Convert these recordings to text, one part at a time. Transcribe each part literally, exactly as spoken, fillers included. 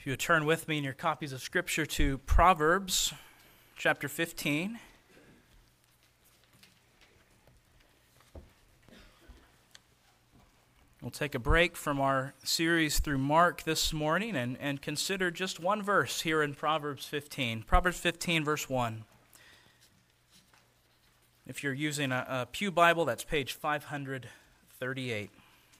If you would turn with me in your copies of Scripture to Proverbs chapter fifteen. We'll take a break from our series through Mark this morning and, and consider just one verse here in Proverbs fifteen. Proverbs fifteen, verse one. If you're using a, a Pew Bible, that's page five hundred thirty-eight.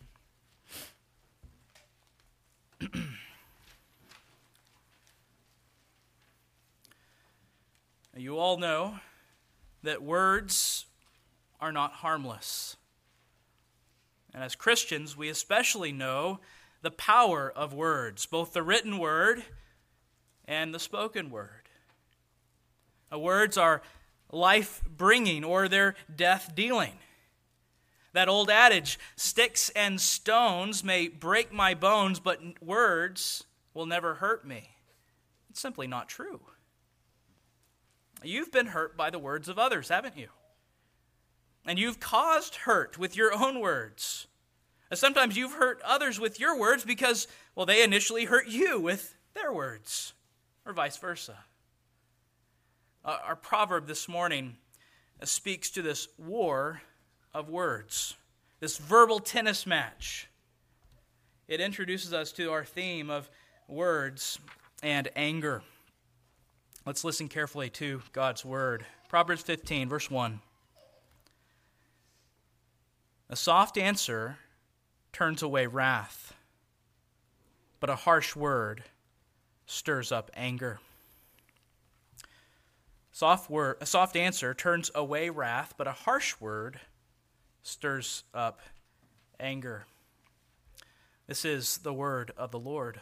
You all know that words are not harmless. And as Christians, we especially know the power of words, both the written word and the spoken word. Uh, words are life-bringing or they're death-dealing. That old adage, sticks and stones may break my bones, but words will never hurt me. It's simply not true. You've been hurt by the words of others, haven't you? And you've caused hurt with your own words. And sometimes you've hurt others with your words because, well, they initially hurt you with their words, or vice versa. Uh, our proverb this morning speaks to this war of words, this verbal tennis match. It introduces us to our theme of words and anger. Let's listen carefully to God's word. Proverbs fifteen, verse one. A soft answer turns away wrath, but a harsh word stirs up anger. Soft word, a soft answer turns away wrath, but a harsh word stirs up anger. This is the word of the Lord.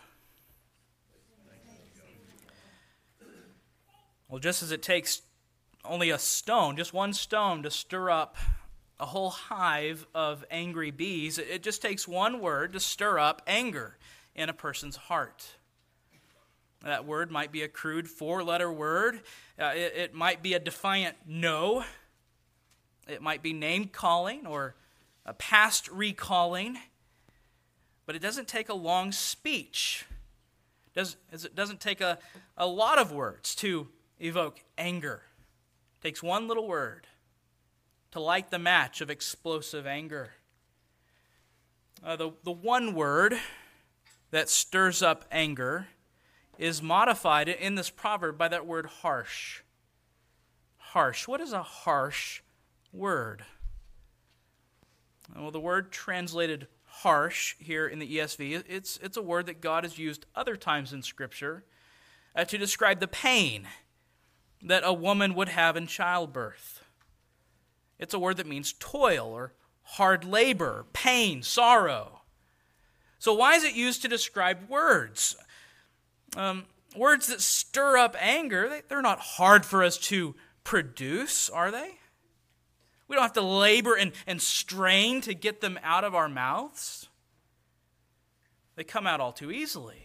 Well, just as it takes only a stone, just one stone, to stir up a whole hive of angry bees, it just takes one word to stir up anger in a person's heart. That word might be a crude four-letter word. Uh, it, it might be a defiant no. It might be name-calling or a past recalling. But it doesn't take a long speech. It does, it doesn't take a, a lot of words to evoke anger. It takes one little word to light the match of explosive anger. Uh, the, the one word that stirs up anger is modified in this proverb by that word harsh. Harsh. What is a harsh word? Well, the word translated harsh here in the E S V, it's, it's a word that God has used other times in Scripture uh, to describe the pain that a woman would have in childbirth. It's a word that means toil or hard labor, pain, sorrow. So why is it used to describe words? Um, words that stir up anger, they, they're not hard for us to produce, are they? We don't have to labor and, and strain to get them out of our mouths. They come out all too easily.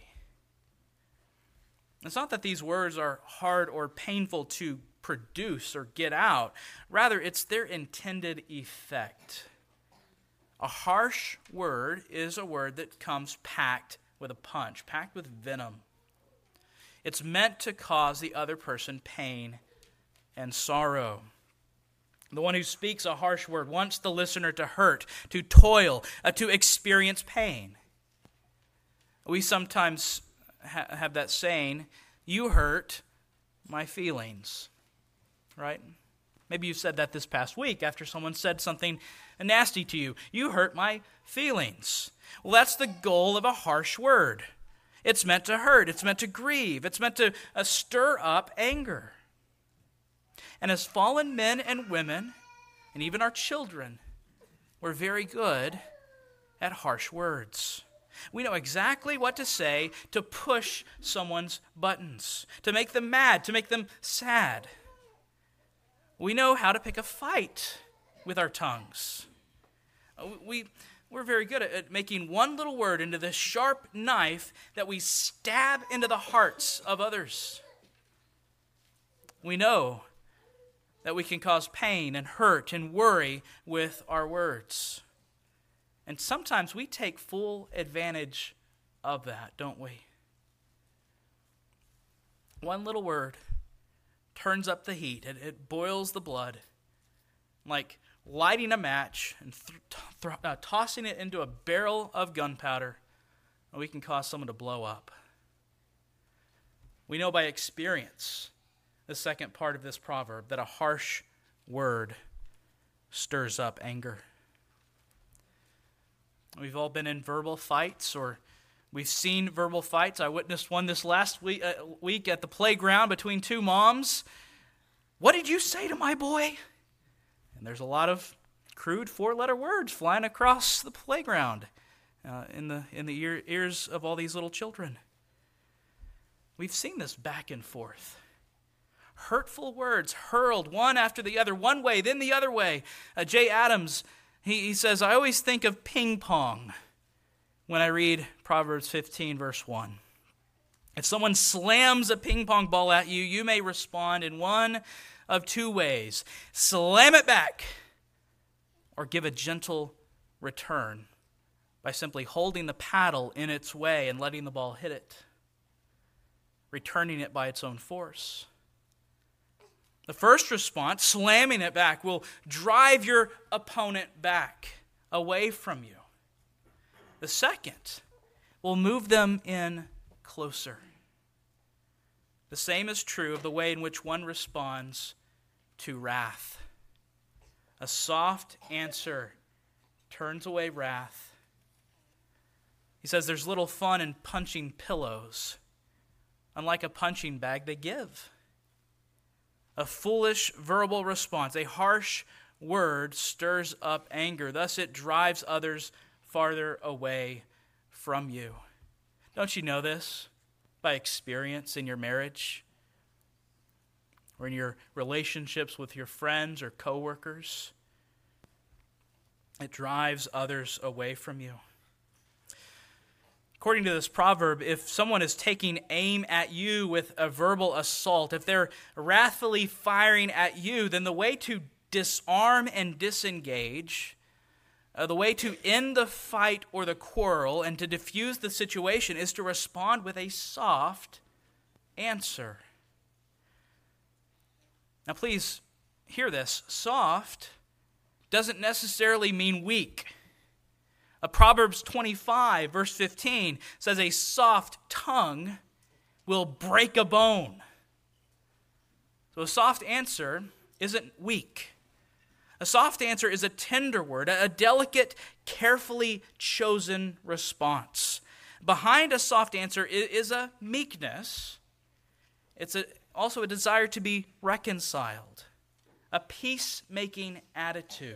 It's not that these words are hard or painful to produce or get out. Rather, it's their intended effect. A harsh word is a word that comes packed with a punch, packed with venom. It's meant to cause the other person pain and sorrow. The one who speaks a harsh word wants the listener to hurt, to toil, uh, to experience pain. We sometimes ha- have that saying, "You hurt my feelings," right? Maybe you said that this past week after someone said something nasty to you. "You hurt my feelings." Well, that's the goal of a harsh word. It's meant to hurt. It's meant to grieve. It's meant to uh, stir up anger. And as fallen men and women, and even our children, we're very good at harsh words. We know exactly what to say to push someone's buttons, to make them mad, to make them sad. We know how to pick a fight with our tongues. We, we're very good at making one little word into this sharp knife that we stab into the hearts of others. We know that we can cause pain and hurt and worry with our words. And sometimes we take full advantage of that, don't we? One little word turns up the heat. It, it boils the blood. Like lighting a match and th- th- uh, tossing it into a barrel of gunpowder, we can cause someone to blow up. We know by experience, the second part of this proverb, that a harsh word stirs up anger. We've all been in verbal fights, or we've seen verbal fights. I witnessed one this last week, uh, week at the playground between two moms. What did you say to my boy? And there's a lot of crude four-letter words flying across the playground uh, in the in the ear, ears of all these little children. We've seen this back and forth. Hurtful words hurled one after the other, one way, then the other way. Uh, Jay Adams, he, he says, I always think of ping pong when I read Proverbs fifteen, verse one. If someone slams a ping pong ball at you, you may respond in one of two ways. Slam it back, or give a gentle return by simply holding the paddle in its way and letting the ball hit it, returning it by its own force. The first response, slamming it back, will drive your opponent back away from you. The second will move them in closer. The same is true of the way in which one responds to wrath. A soft answer turns away wrath. He says there's little fun in punching pillows. Unlike a punching bag, they give. A foolish verbal response, a harsh word, stirs up anger. Thus it drives others farther away from you. Don't you know this by experience in your marriage or in your relationships with your friends or coworkers? It drives others away from you. According to this proverb, if someone is taking aim at you with a verbal assault, if they're wrathfully firing at you, then the way to disarm and disengage, uh, the way to end the fight or the quarrel and to diffuse the situation is to respond with a soft answer. Now please hear this. Soft doesn't necessarily mean weak. Uh, Proverbs twenty-five, verse fifteen says, a soft tongue will break a bone. So a soft answer isn't weak. A soft answer is a tender word, a delicate, carefully chosen response. Behind a soft answer is a meekness. It's a, also a desire to be reconciled, a peacemaking attitude.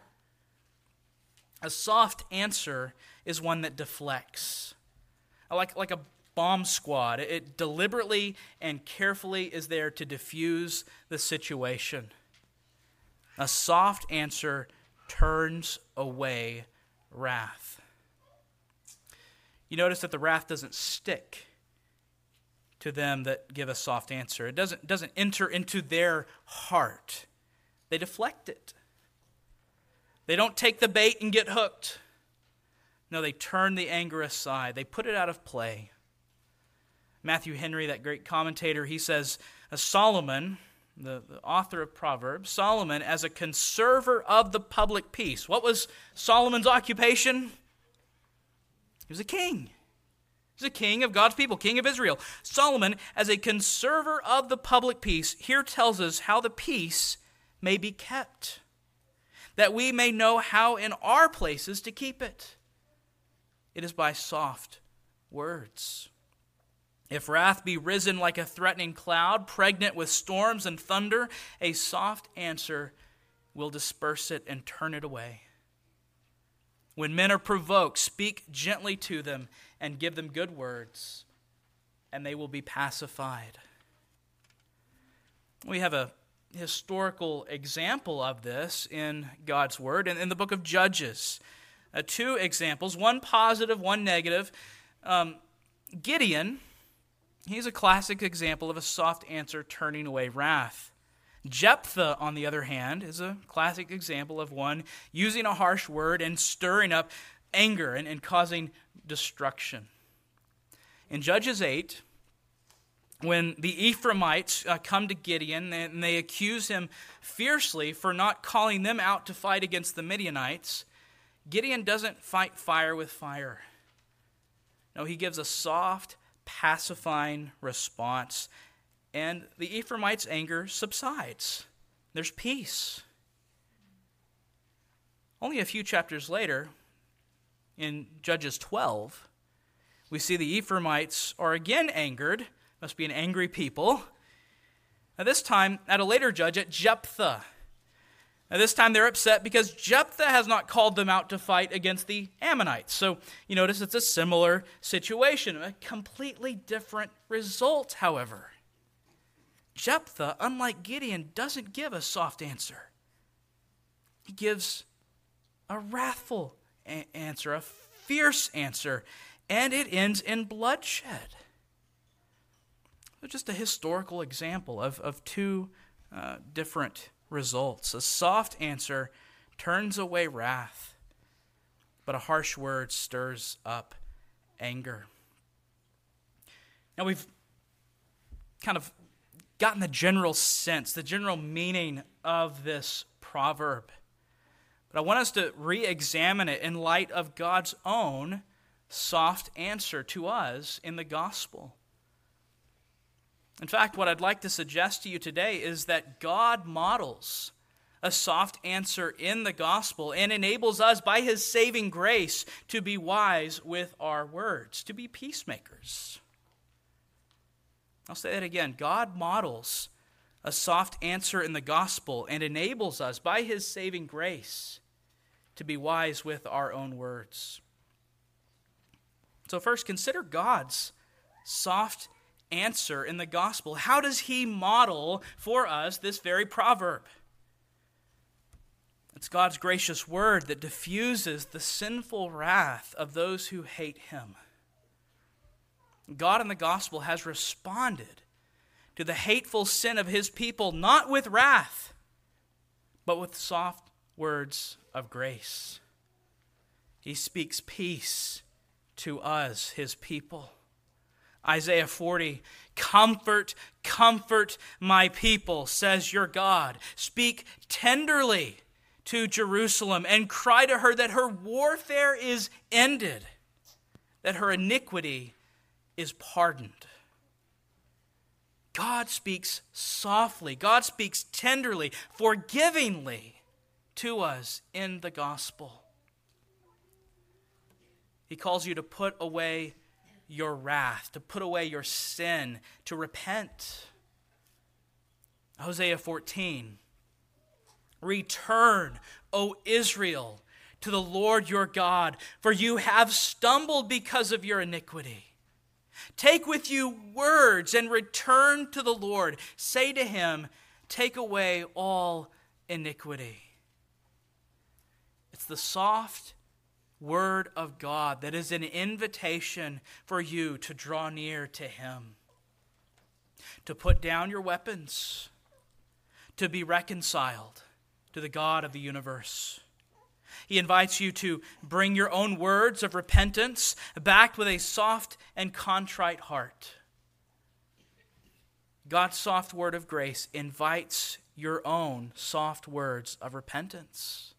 A soft answer is one that deflects. Like, like a bomb squad, it deliberately and carefully is there to diffuse the situation. A soft answer turns away wrath. You notice that the wrath doesn't stick to them that give a soft answer. It doesn't, doesn't enter into their heart. They deflect it. They don't take the bait and get hooked. No, they turn the anger aside. They put it out of play. Matthew Henry, that great commentator, he says, Solomon, the, the author of Proverbs, Solomon, as a conserver of the public peace. What was Solomon's occupation? He was a king. He was a king of God's people, king of Israel. Solomon, as a conserver of the public peace, here tells us how the peace may be kept, that we may know how in our places to keep it. It is by soft words. If wrath be risen like a threatening cloud, pregnant with storms and thunder, a soft answer will disperse it and turn it away. When men are provoked, speak gently to them and give them good words, and they will be pacified. We have a historical example of this in God's Word in, in the book of Judges. Uh, two examples, one positive, one negative. Um, Gideon, he's a classic example of a soft answer turning away wrath. Jephthah, on the other hand, is a classic example of one using a harsh word and stirring up anger and, and causing destruction. In Judges eight, when the Ephraimites uh, come to Gideon and they accuse him fiercely for not calling them out to fight against the Midianites, Gideon doesn't fight fire with fire. No, he gives a soft, pacifying response, and the Ephraimites' anger subsides. There's peace. Only a few chapters later, in Judges twelve, we see the Ephraimites are again angered. Must be an angry people. Now this time, at a later judge, at Jephthah. Now this time they're upset because Jephthah has not called them out to fight against the Ammonites. So you notice it's a similar situation, a completely different result, however. Jephthah, unlike Gideon, doesn't give a soft answer. He gives a wrathful a- answer, a fierce answer, and it ends in bloodshed. Just a historical example of, of two uh, different results. A soft answer turns away wrath, but a harsh word stirs up anger. Now we've kind of gotten the general sense, the general meaning of this proverb. But I want us to re-examine it in light of God's own soft answer to us in the gospel. In fact, what I'd like to suggest to you today is that God models a soft answer in the gospel and enables us by his saving grace to be wise with our words, to be peacemakers. I'll say that again. God models a soft answer in the gospel and enables us by his saving grace to be wise with our own words. So first, consider God's soft answer in the gospel. How does he model for us this very proverb? It's God's gracious word that diffuses the sinful wrath of those who hate him. God in the gospel has responded to the hateful sin of his people, not with wrath, but with soft words of grace. He speaks peace to us, his people. Isaiah forty, comfort, comfort my people, says your God. Speak tenderly to Jerusalem and cry to her that her warfare is ended, that her iniquity is pardoned. God speaks softly. God speaks tenderly, forgivingly to us in the gospel. He calls you to put away your wrath, to put away your sin, to repent. Hosea fourteen, return, O Israel, to the Lord your God, for you have stumbled because of your iniquity. Take with you words and return to the Lord. Say to him, take away all iniquity. It's the soft word of God that is an invitation for you to draw near to him, to put down your weapons, to be reconciled to the God of the universe. He invites you to bring your own words of repentance backed with a soft and contrite heart. God's soft word of grace invites your own soft words of repentance.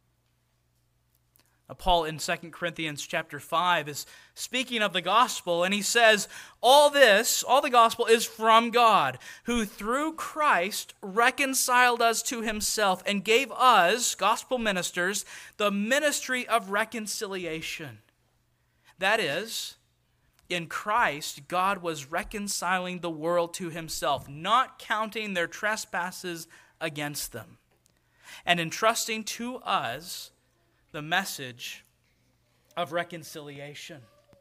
Now, Paul in Second Corinthians chapter five is speaking of the gospel, and he says, all this, all the gospel is from God, who through Christ reconciled us to himself and gave us, gospel ministers, the ministry of reconciliation. That is, in Christ, God was reconciling the world to himself, not counting their trespasses against them, and entrusting to us the message of reconciliation.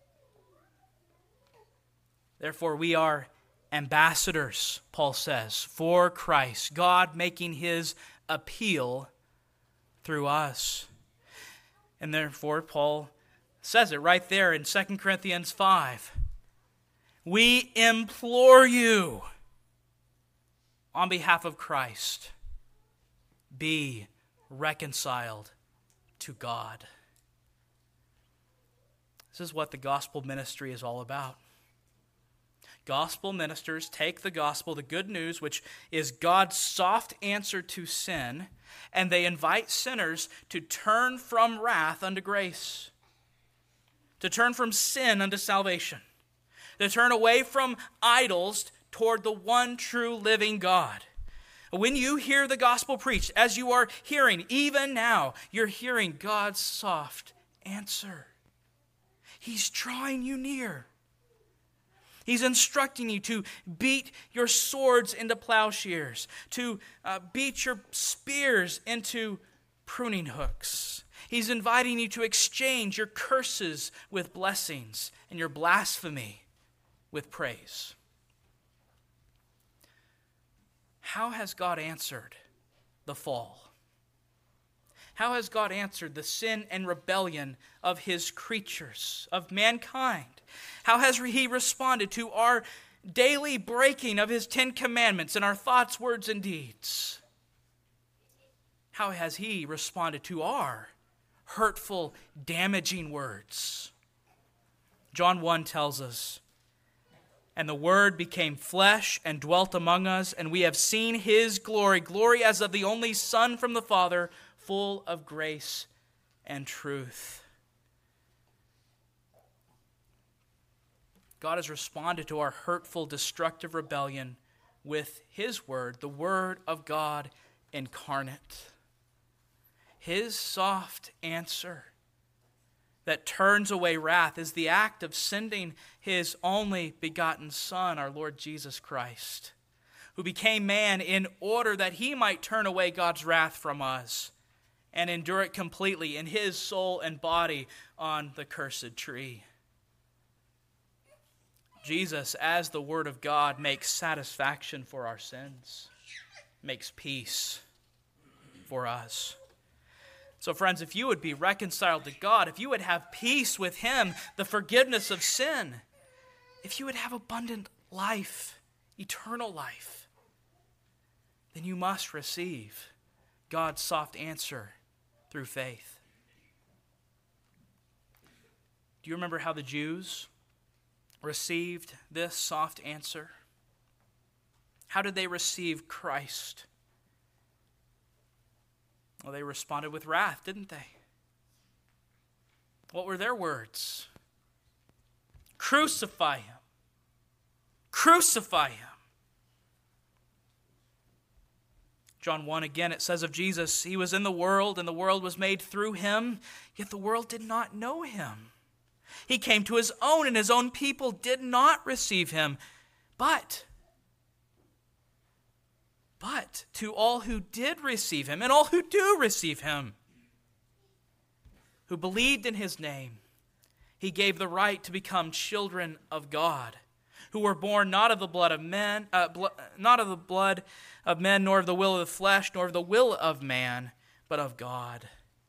Therefore, we are ambassadors, Paul says, for Christ, God making his appeal through us. And therefore, Paul says it right there in Second Corinthians five. We implore you on behalf of Christ, be reconciled to God. This is what the gospel ministry is all about. Gospel ministers take the gospel, the good news, which is God's soft answer to sin, and they invite sinners to turn from wrath unto grace, to turn from sin unto salvation, to turn away from idols toward the one true living God. When you hear the gospel preached, as you are hearing even now, you're hearing God's soft answer. He's drawing you near. He's instructing you to beat your swords into plowshares, to uh, beat your spears into pruning hooks. He's inviting you to exchange your curses with blessings and your blasphemy with praise. How has God answered the fall? How has God answered the sin and rebellion of His creatures, of mankind? How has He responded to our daily breaking of His Ten Commandments in our thoughts, words, and deeds? How has He responded to our hurtful, damaging words? John one tells us, "And the Word became flesh and dwelt among us, and we have seen His glory, glory as of the only Son from the Father, full of grace and truth." God has responded to our hurtful, destructive rebellion with His Word, the Word of God incarnate. His soft answer that turns away wrath is the act of sending His only begotten Son, our Lord Jesus Christ, who became man in order that He might turn away God's wrath from us and endure it completely in His soul and body on the cursed tree. Jesus, as the Word of God, makes satisfaction for our sins, makes peace for us. So friends, if you would be reconciled to God, if you would have peace with Him, the forgiveness of sin, if you would have abundant life, eternal life, then you must receive God's soft answer through faith. Do you remember how the Jews received this soft answer? How did they receive Christ? Well, they responded with wrath, didn't they? What were their words? Crucify Him. Crucify Him. John one again, it says of Jesus, He was in the world, and the world was made through Him, yet the world did not know Him. He came to His own, and His own people did not receive Him. But, but to all who did receive Him, and all who do receive Him, who believed in His name, He gave the right to become children of God, who were born not of the blood of men, uh, blo- not of the blood of men, nor of the will of the flesh, nor of the will of man, but of God.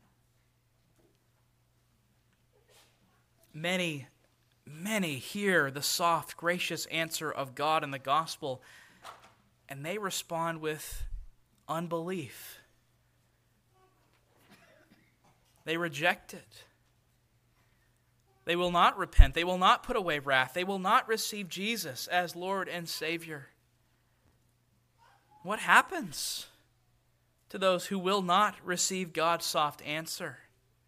Many, many hear the soft, gracious answer of God in the gospel, and they respond with unbelief. They reject it. They will not repent. They will not put away wrath. They will not receive Jesus as Lord and Savior. What happens to those who will not receive God's soft answer?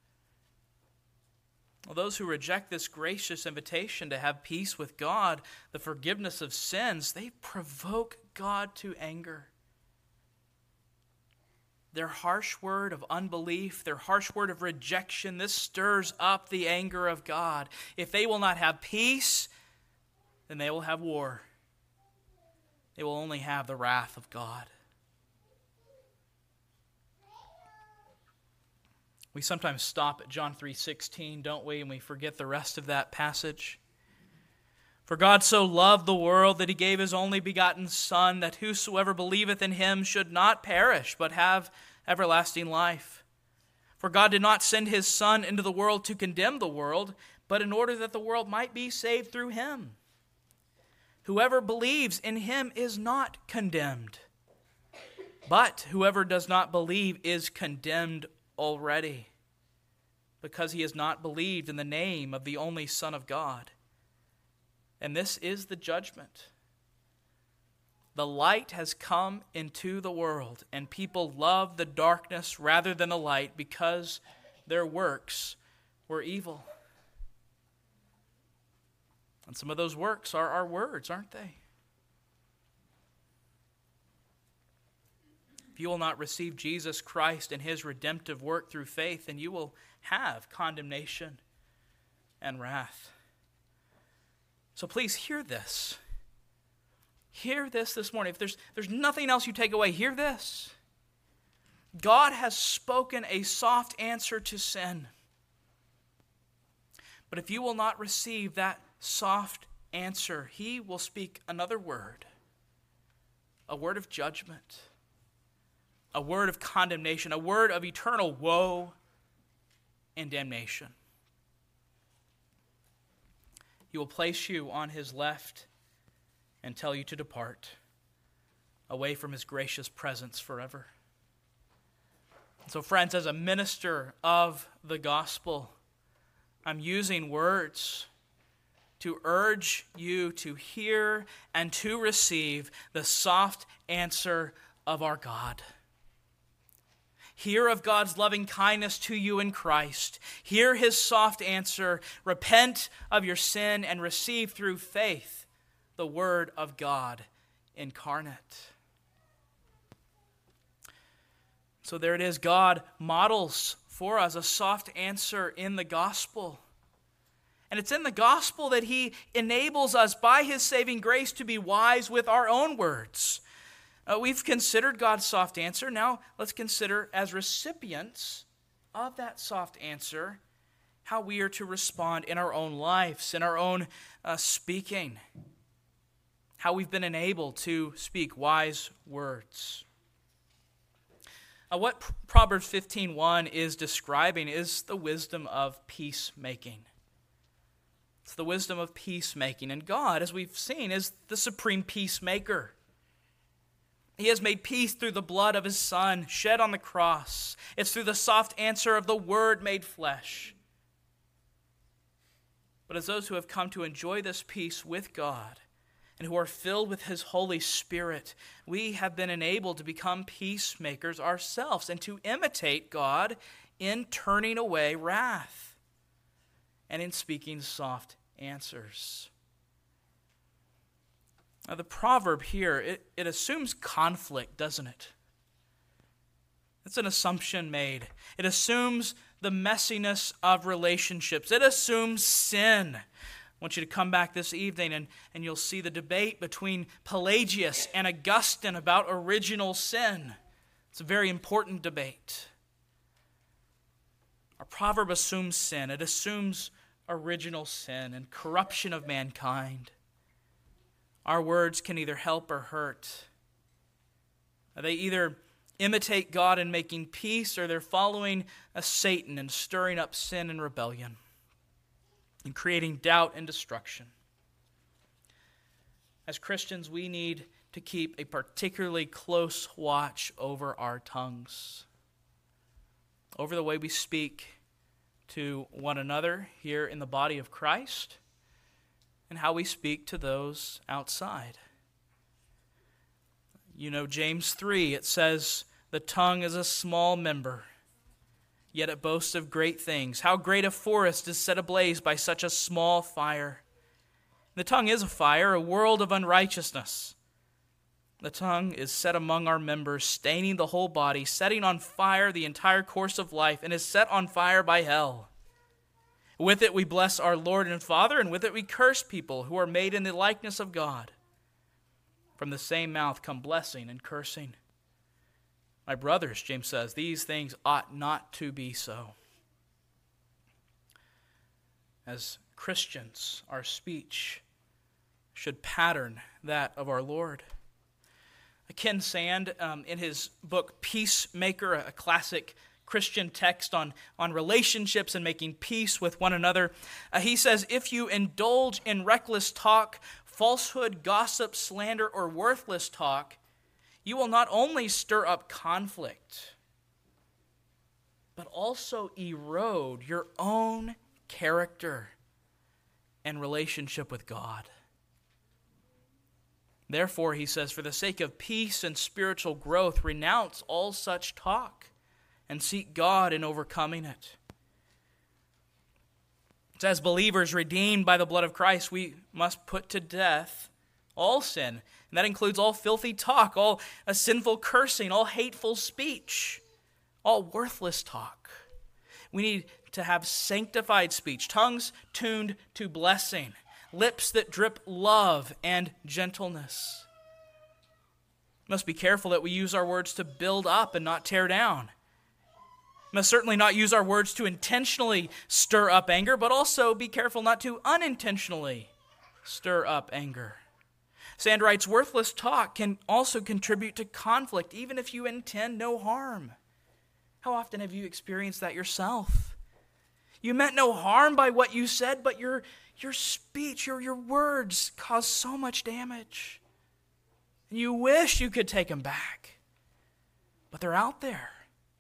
Well, those who reject this gracious invitation to have peace with God, the forgiveness of sins, they provoke God to anger. Their harsh word of unbelief, their harsh word of rejection, this stirs up the anger of God. If they will not have peace, then they will have war. They will only have the wrath of God. We sometimes stop at John three sixteen, don't we, and we forget the rest of that passage. For God so loved the world that He gave His only begotten Son, that whosoever believeth in Him should not perish, but have everlasting life. For God did not send His Son into the world to condemn the world, but in order that the world might be saved through Him. Whoever believes in Him is not condemned, but whoever does not believe is condemned already, because he has not believed in the name of the only Son of God. And this is the judgment. The light has come into the world, and people love the darkness rather than the light because their works were evil. And some of those works are our words, aren't they? If you will not receive Jesus Christ and his redemptive work through faith, then you will have condemnation and wrath. So please hear this. Hear this this morning. If there's, there's nothing else you take away, hear this. God has spoken a soft answer to sin. But if you will not receive that soft answer, he will speak another word, a word of judgment, a word of condemnation, a word of eternal woe and damnation. He will place you on his left and tell you to depart away from his gracious presence forever. So friends, as a minister of the gospel, I'm using words to urge you to hear and to receive the soft answer of our God. Hear of God's loving kindness to you in Christ. Hear his soft answer. Repent of your sin and receive through faith the Word of God incarnate. So there it is. God models for us a soft answer in the gospel. And it's in the gospel that he enables us by his saving grace to be wise with our own words. Uh, we've considered God's soft answer. Now let's consider, as recipients of that soft answer, how we are to respond in our own lives, in our own uh, speaking. How we've been enabled to speak wise words. Uh, what Proverbs fifteen one is describing is the wisdom of peacemaking. It's the wisdom of peacemaking. And God, as we've seen, is the supreme peacemaker. He has made peace through the blood of his Son shed on the cross. It's through the soft answer of the Word made flesh. But as those who have come to enjoy this peace with God and who are filled with his Holy Spirit, we have been enabled to become peacemakers ourselves and to imitate God in turning away wrath and in speaking soft answers. Now, the proverb here, it, it assumes conflict, doesn't it? It's an assumption made. It assumes the messiness of relationships. It assumes sin. I want you to come back this evening and, and you'll see the debate between Pelagius and Augustine about original sin. It's a very important debate. Our proverb assumes sin. It assumes original sin and corruption of mankind. Our words can either help or hurt. They either imitate God in making peace, or they're following a Satan and stirring up sin and rebellion and creating doubt and destruction. As Christians, we need to keep a particularly close watch over our tongues, over the way we speak to one another here in the body of Christ, and how we speak to those outside. You know, James three, it says, the tongue is a small member, yet it boasts of great things. How great a forest is set ablaze by such a small fire. The tongue is a fire, a world of unrighteousness. The tongue is set among our members, staining the whole body, setting on fire the entire course of life, and is set on fire by hell. With it we bless our Lord and Father, and with it we curse people who are made in the likeness of God. From the same mouth come blessing and cursing. My brothers, James says, these things ought not to be so. As Christians, our speech should pattern that of our Lord. Ken Sand, um, in his book Peacemaker, a classic Christian text on, on relationships and making peace with one another, uh, he says, if you indulge in reckless talk, falsehood, gossip, slander, or worthless talk, you will not only stir up conflict, but also erode your own character and relationship with God. Therefore, he says, for the sake of peace and spiritual growth, renounce all such talk and seek God in overcoming it. So as believers redeemed by the blood of Christ, we must put to death all sin. And that includes all filthy talk, all a sinful cursing, all hateful speech, all worthless talk. We need to have sanctified speech, tongues tuned to blessing, lips that drip love and gentleness. We must be careful that we use our words to build up and not tear down. We must certainly not use our words to intentionally stir up anger, but also be careful not to unintentionally stir up anger. Sand writes, worthless talk can also contribute to conflict, even if you intend no harm. How often have you experienced that yourself? You meant no harm by what you said, but your, your speech, your, your words cause so much damage. And you wish you could take them back, but they're out there.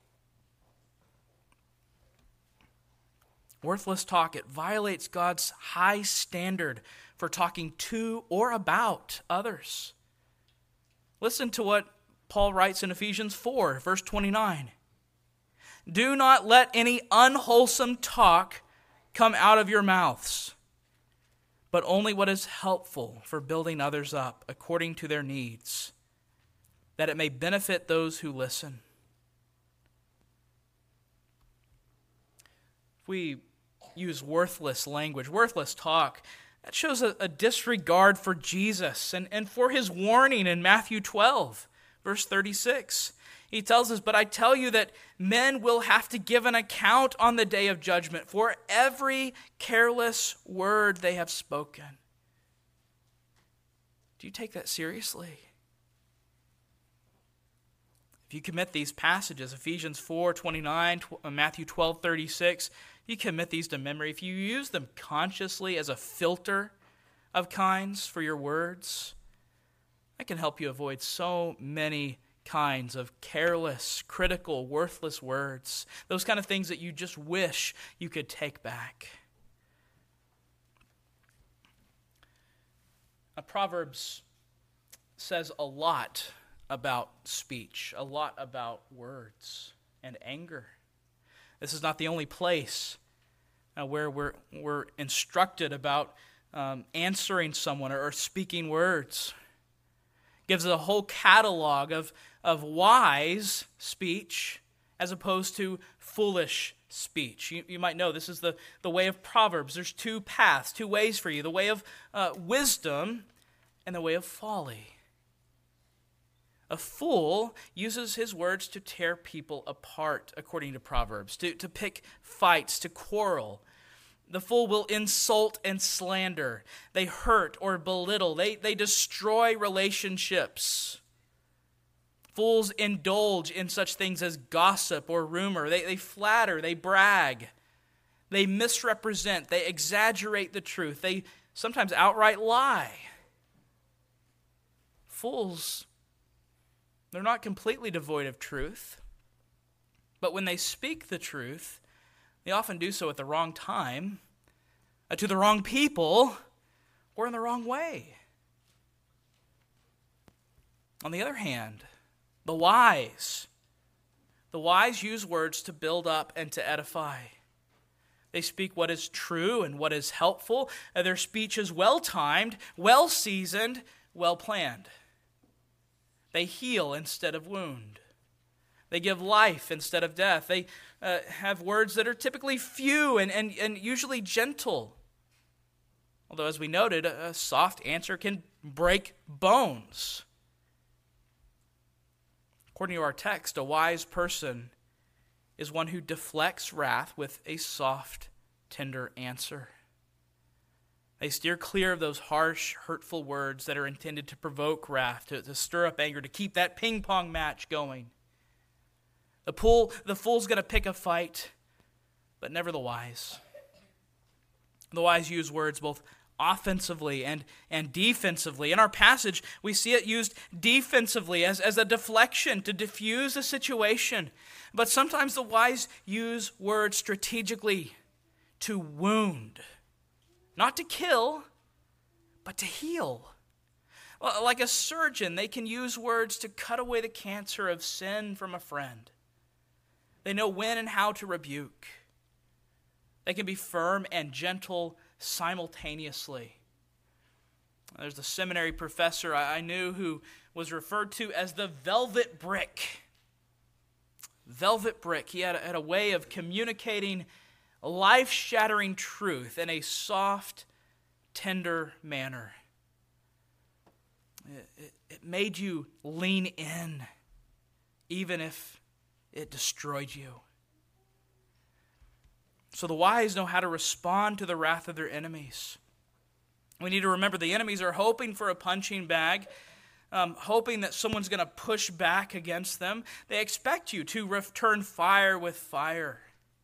Worthless talk, it violates God's high standard for talking to or about others. Listen to what Paul writes in Ephesians four, verse twenty-nine. Do not let any unwholesome talk come out of your mouths, but only what is helpful for building others up according to their needs, that it may benefit those who listen. If we use worthless language, worthless talk, that shows a, a disregard for Jesus and, and for his warning in Matthew twelve, verse thirty-six. He tells us, but I tell you that men will have to give an account on the day of judgment for every careless word they have spoken. Do you take that seriously? If you commit these passages, Ephesians four twenty-nine, Matthew twelve thirty-six, you commit these to memory, if you use them consciously as a filter of kinds for your words, that can help you avoid so many kinds of careless, critical, worthless words. Those kind of things that you just wish you could take back. Now, Proverbs says a lot about speech, a lot about words and anger. This is not the only place uh, where we're, we're instructed about um, answering someone or, or speaking words. It gives a whole catalog of, of wise speech as opposed to foolish speech. You, you might know this is the, the way of Proverbs. There's two paths, two ways for you, the way of uh, wisdom and the way of folly. A fool uses his words to tear people apart, according to Proverbs, to, to pick fights, to quarrel. The fool will insult and slander. They hurt or belittle. They, they destroy relationships. Fools indulge in such things as gossip or rumor. They, they flatter, they brag. They misrepresent, they exaggerate the truth. They sometimes outright lie. Fools, they're not completely devoid of truth, but when they speak the truth, they often do so at the wrong time, uh, to the wrong people, or in the wrong way. On the other hand, the wise, the wise use words to build up and to edify. They speak what is true and what is helpful. Uh, their speech is well-timed, well-seasoned, well-planned. They heal instead of wound. They give life instead of death. They uh, have words that are typically few and, and, and usually gentle. Although, as we noted, a soft answer can break bones. According to our text, a wise person is one who deflects wrath with a soft, tender answer. They steer clear of those harsh, hurtful words that are intended to provoke wrath, to, to stir up anger, to keep that ping-pong match going. The fool, the fool's going to pick a fight, but never the wise. The wise use words both offensively and, and defensively. In our passage, we see it used defensively as, as a deflection to diffuse a situation. But sometimes the wise use words strategically to wound. Not to kill, but to heal. Like a surgeon, they can use words to cut away the cancer of sin from a friend. They know when and how to rebuke. They can be firm and gentle simultaneously. There's a seminary professor I knew who was referred to as the velvet brick. Velvet brick. He had a, had a way of communicating life-shattering truth in a soft, tender manner. It, it, it made you lean in, even if it destroyed you. So the wise know how to respond to the wrath of their enemies. We need to remember the enemies are hoping for a punching bag, um, hoping that someone's going to push back against them. They expect you to return fire with fire.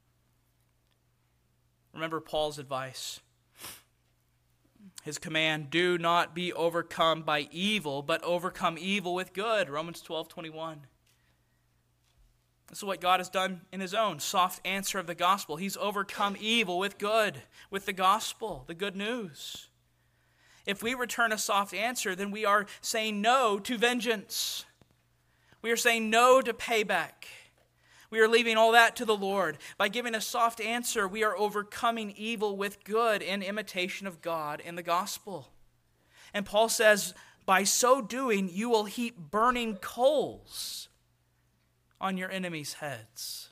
Remember Paul's advice. His command, do not be overcome by evil, but overcome evil with good. Romans twelve twenty-one. This is what God has done in his own soft answer of the gospel. He's overcome evil with good, with the gospel, the good news. If we return a soft answer, then we are saying no to vengeance. We are saying no to payback. We are leaving all that to the Lord. By giving a soft answer, we are overcoming evil with good in imitation of God in the gospel. And Paul says, by so doing, you will heap burning coals on your enemies' heads.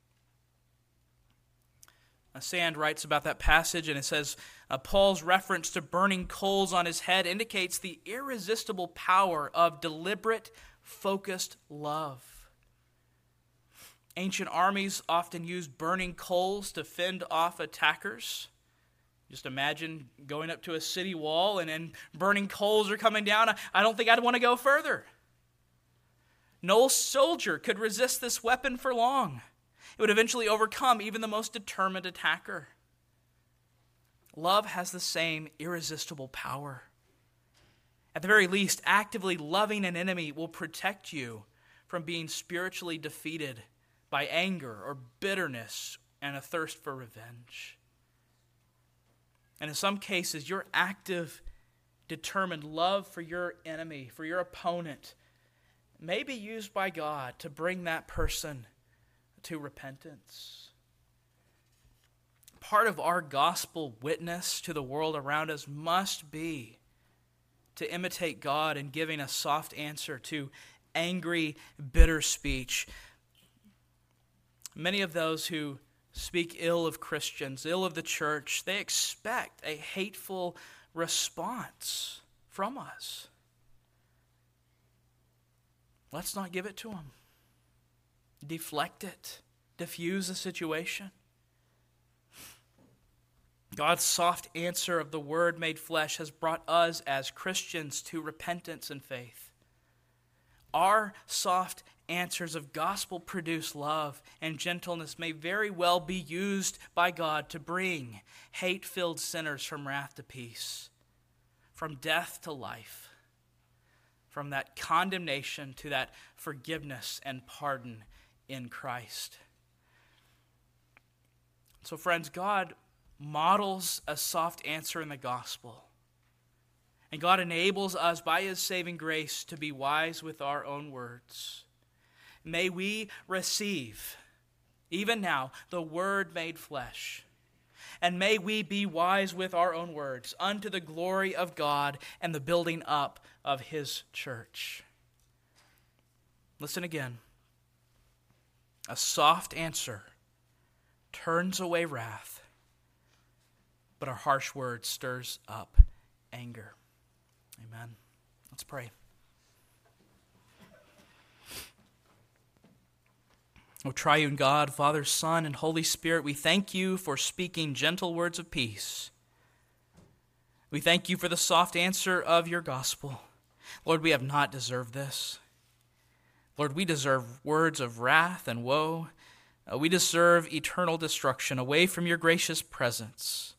Uh, Sand writes about that passage, and it says, uh, Paul's reference to burning coals on his head indicates the irresistible power of deliberate, focused love. Ancient armies often used burning coals to fend off attackers. Just imagine going up to a city wall and then burning coals are coming down. I don't think I'd want to go further. No soldier could resist this weapon for long. It would eventually overcome even the most determined attacker. Love has the same irresistible power. At the very least, actively loving an enemy will protect you from being spiritually defeated by anger or bitterness and a thirst for revenge. And in some cases, your active, determined love for your enemy, for your opponent, may be used by God to bring that person to repentance. Part of our gospel witness to the world around us must be to imitate God in giving a soft answer to angry, bitter speech. Many of those who speak ill of Christians, ill of the church, they expect a hateful response from us. Let's not give it to them. Deflect it. Diffuse the situation. God's soft answer of the Word made flesh has brought us as Christians to repentance and faith. Our soft answers of gospel-produced love and gentleness may very well be used by God to bring hate-filled sinners from wrath to peace, from death to life, from that condemnation to that forgiveness and pardon in Christ. So friends, God models a soft answer in the gospel. And God enables us by His saving grace to be wise with our own words. May we receive, even now, the Word made flesh. And may we be wise with our own words unto the glory of God and the building up of His church. Listen again. A soft answer turns away wrath, but a harsh word stirs up anger. Amen. Let's pray. O triune God, Father, Son, and Holy Spirit, we thank you for speaking gentle words of peace. We thank you for the soft answer of your gospel. Lord, we have not deserved this. Lord, we deserve words of wrath and woe. Uh, we deserve eternal destruction away from your gracious presence.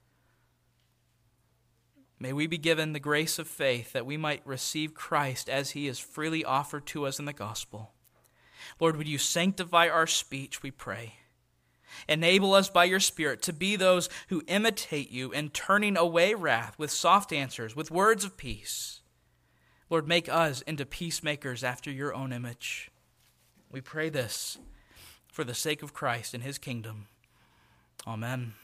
May we be given the grace of faith that we might receive Christ as he is freely offered to us in the gospel. Lord, would you sanctify our speech, we pray. Enable us by your Spirit to be those who imitate you in turning away wrath with soft answers, with words of peace. Lord, make us into peacemakers after your own image. We pray this for the sake of Christ and his kingdom. Amen.